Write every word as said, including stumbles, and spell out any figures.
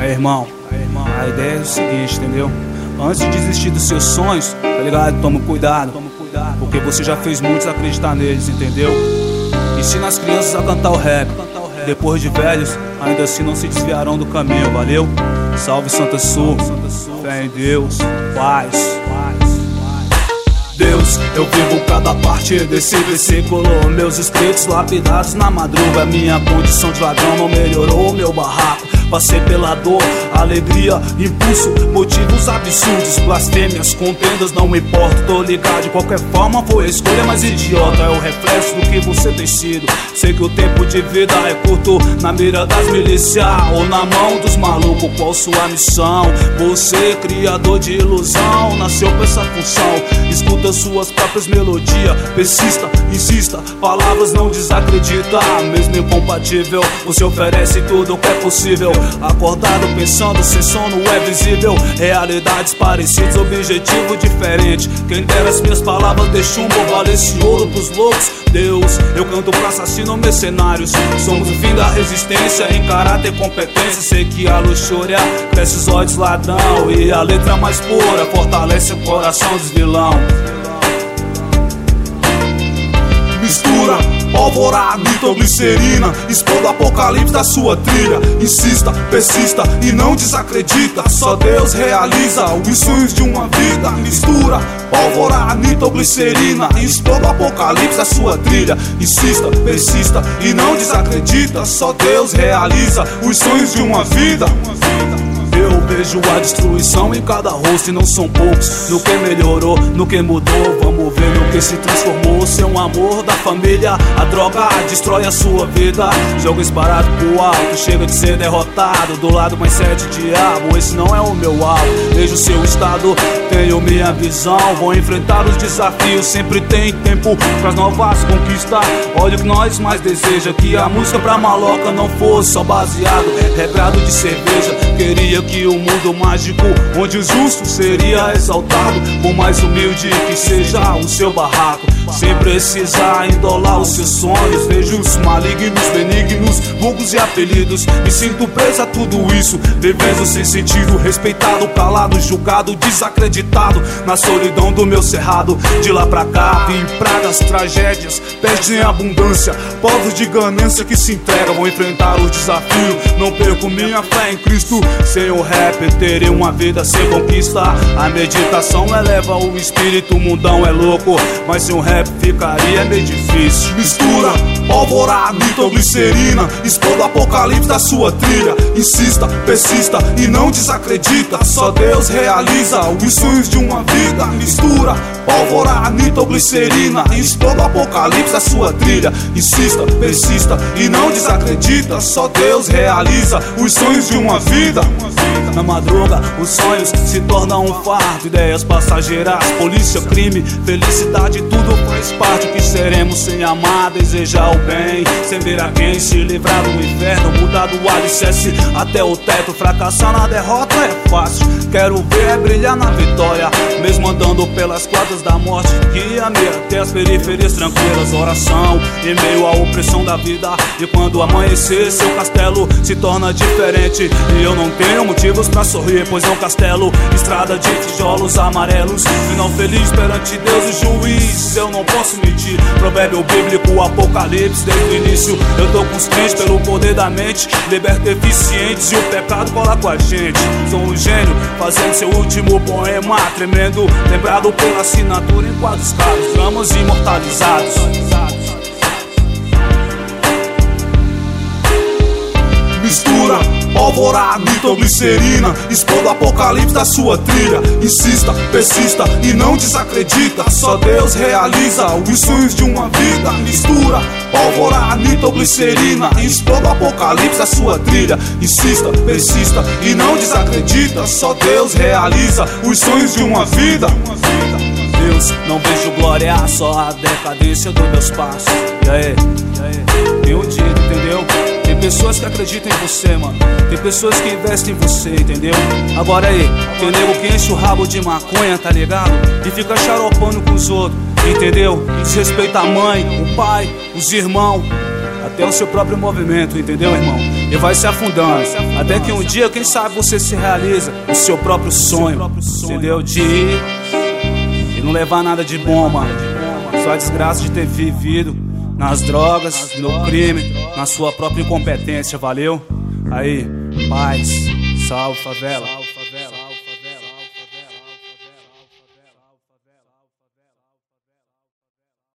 Aí, irmão, aí, irmão, a ideia é o seguinte, entendeu? Antes de desistir dos seus sonhos, tá ligado? Toma cuidado, toma cuidado, porque você já fez muitos acreditar neles, entendeu? Ensina as crianças a cantar o rap. Depois de velhos, ainda assim não se desviarão do caminho, valeu? Salve Santa Sul, fé em Deus, paz. Deus, eu vivo cada parte desse versículo. Meus escritos lapidados na madruga. Minha condição de ladrão não melhorou meu barraco. Passei pela dor, alegria, impulso, motivos absurdos, blasfêmias, contendas, não me importo. Tô ligado, de qualquer forma foi a escolha mais idiota. É o reflexo do que você tem sido. Sei que o tempo de vida é curto, na mira das milícias ou na mão dos malucos. Qual sua missão? Você, criador de ilusão, nasceu pra essa função. Escuta suas próprias melodias, persista, insista, palavras não desacredita. Mesmo incompatível, você oferece tudo o que é possível. Acordado pensando, sem sono é visível. Realidades parecidas, objetivo diferente. Quem dera as minhas palavras de chumbo valesse ouro pros loucos. Deus, eu canto pra assassino mercenários. Somos o fim da resistência em caráter e competência. Sei que a luxúria cresce os olhos ladrão, e a letra mais pura fortalece o coração dos vilão. Mistura, pólvora, nitroglicerina, expondo o apocalipse da sua trilha. Insista, persista e não desacredita. Só Deus realiza os sonhos de uma vida. Mistura, pólvora, nitroglicerina, expondo o apocalipse da sua trilha. Insista, persista e não desacredita. Só Deus realiza os sonhos de uma vida. Eu vejo a destruição em cada rosto e não são poucos. No que melhorou, no que mudou, vamos ver no que se transformou. Seu amor da família, a droga destrói a sua vida. Jogo disparado pro alto, chega de ser derrotado. Do lado mais sete diabo, esse não é o meu alvo. Vejo seu estado, tenho minha visão. Vou enfrentar os desafios, sempre tem tempo pras novas conquistas. Olha o que nós mais deseja, que a música pra maloca não fosse só baseado, regrado de cerveja. Queria que o mundo mágico, onde o justo seria exaltado, por mais humilde que seja o seu barraco, sem precisar endolar os seus sonhos. Vejo os malignos, benignos, vulgos e apelidos. Me sinto preso a tudo isso, vivendo sem sentido. Respeitado, calado, julgado, desacreditado, na solidão do meu cerrado. De lá pra cá, vim pragas, tragédias, peste em abundância, povos de ganância que se entregam. Vou enfrentar o desafio, não perco minha fé em Cristo. Sem o rap terei uma vida sem conquista. A meditação eleva o espírito, o mundão é louco, mas sem o rap ficaria meio difícil. Mistura, pólvora, nitroglicerina, expondo o apocalipse da sua trilha. Insista, persista e não desacredita. Só Deus realiza os sonhos de uma vida. Mistura, pólvora, nitroglicerina, expondo o apocalipse da sua trilha. Insista, persista e não desacredita. Só Deus realiza os sonhos de uma vida. Na madruga, os sonhos se tornam um fardo. Ideias passageiras, polícia, crime, felicidade, tudo faz parte. O que seremos sem amar, desejar o bem, sem ver a quem se livrar do inferno, mudar do alicerce até o teto. Fracassar na derrota é fácil, quero ver é brilhar na vitória, mesmo andando pelas quadras da morte. Guia-me até as periferias tranquilas. Oração em meio à opressão da vida, e quando amanhecer seu castelo se torna diferente. E eu não tenho motivos pra sorrir, pois é um castelo, estrada de tijolos amarelos. Final feliz perante Deus o juiz, eu não posso mentir. Provérbio bíblico, apocalipse, desde o início eu tô com os crentes pelo poder da mente. Liberta eficientes e o pecado cola com a gente. Sou um gênio, fazendo seu último poema tremendo, lembrado pela assinatura em quadros caros, dramas imortalizados. Mistura, pólvora, nitroglicerina, expondo o apocalipse da sua trilha. Insista, persista e não desacredita. Só Deus realiza os sonhos de uma vida. Mistura, pólvora, nitroglicerina, expondo o apocalipse da sua trilha. Insista, persista e não desacredita. Só Deus realiza os sonhos de uma vida. Deus, não vejo glória, só a decadência dos meus passos. E aí, e aí, tenho dito, entendeu? Tem pessoas que acreditam em você, mano. Tem pessoas que investem em você, entendeu? Agora aí, tem nego que enche o rabo de maconha, tá ligado? E fica xaropando com os outros, entendeu? Desrespeita a mãe, o pai, os irmãos, até o seu próprio movimento, entendeu, irmão? e vai se afundando, até que um dia, quem sabe, você se realiza o seu próprio sonho, entendeu? De ir e não levar nada de bom, mano. Só a desgraça de ter vivido nas drogas, no crime, na sua própria incompetência, valeu? Aí, paz, salve favela.